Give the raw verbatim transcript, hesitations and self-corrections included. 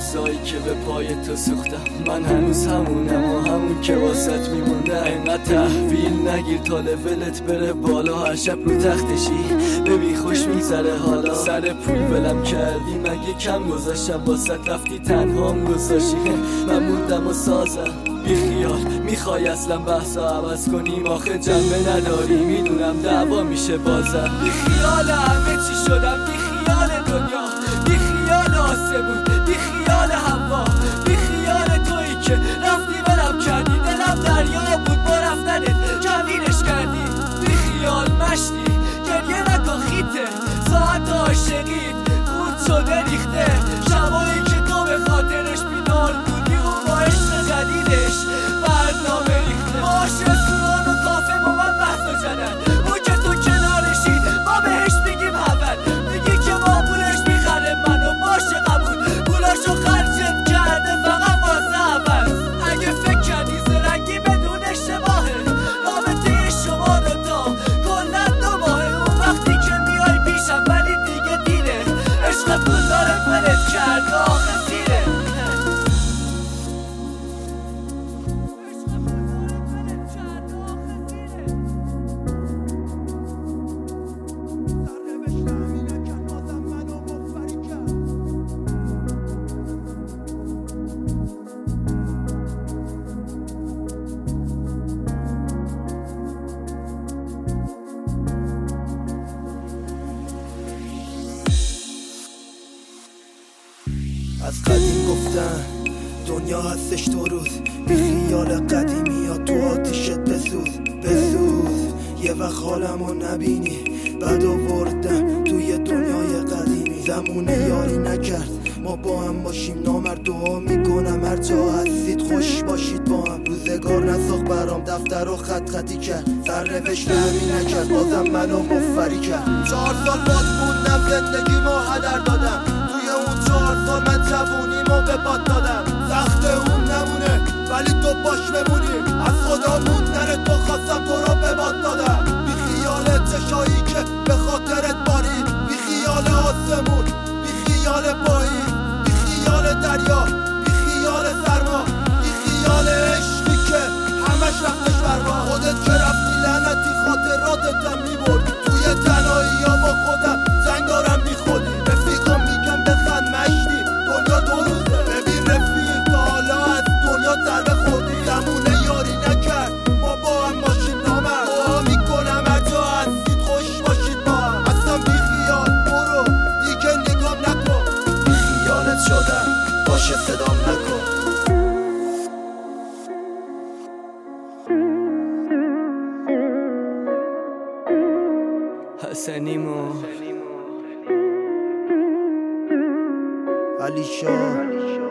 روزایی که به پای تو سوختم. من هنوز همونم و همون که واسط میمونده. اینقدر تحویل نگیر تا لولت بره بالا. هر شب رو تختشی ببین خوش میگذره حالا. سر پول ولم کردی مگه کم گذاشتم واسط رفتی تنهام گذاشتی. من موندم و سازم بی خیال. میخوای اصلا بحثا عوض کنیم آخه جنبه نداری. میدونم دعوا میشه بازم. بی خیال همه چی شدم، بی خیال دنیا، بی خیال آسمون، بی خیال هوا، بی خیال تویی که رفتی ولم کردی. دلم دریا بود با رفتنت جوینش کردی. بی خیال مشتی گریه نکن خیته. ساعت عاشقید خود شده ریخته. شبایی که تو به خاطرش بیدار بودی و با عشق جدیدش برنامه ریخته. باش رستوران و کافه با من بحث و جدل. اون که تو کنارشی ما بهش میگیم اول. میگی که با پولش میخره منو باشه قبول. پولاشو خرجت کرده فقط واسه اول. اگه فکر کردی زرنگی بدون اشتباهه. رابطه شما دوتا کلا دو ماهه. اون وقتی که میای پیشم ولی دیگه دیره. عشق پول داره ولت کرد آخه سیره. از قدیم گفتن دنیا هستش دو روز. بی خیال قدیمی یا تو آتیشت بسوز بسوز. یه وقت حالمو نبینی بد آوردم توی دنیای قدیمی. زمونه یاری نکرد ما با هم باشیم. نامرد دعا میکنم هر جا هستید خوش باشید با هم. روزگار نساخت برام دفتر رو خط خطی کرد. سرنوشت همین نکرد بازم منو مفری کرد. چهار سال باز موندم زندگیمو هدر دادم. توی اون چهار سال من جوونیمو به باد دادم. سخت اون نمونه ولی تو باش بمونی. از خدا موندن تو خواستم تو رو به باد دادم. بی خیال چشایی که به خاطرت باری. بی خیال آسمون، بی خیال پایی، بی خیال دریا، بی خیال سرما، بی خیال عشقی که همش رفتش برما. خودت که رفتی لعنتی خاطراتتم میبرد. توی تنهایی یا با خودم جنگ دارم بی خودی. رفیقم میگم بخند مشتی دنیا دو روزه. ببین رفیق تا حالا از دنیا ضربه خوردی. زمونه یاری نکرد ما با هم باشیم نامرد. دعا میکنم هر جا هستید خوش باشید با هم. اصلا بی خیال برو دیگه نگام نکن. بی خیالت شدم باشه صدام نکن. حسنیمو علی شاه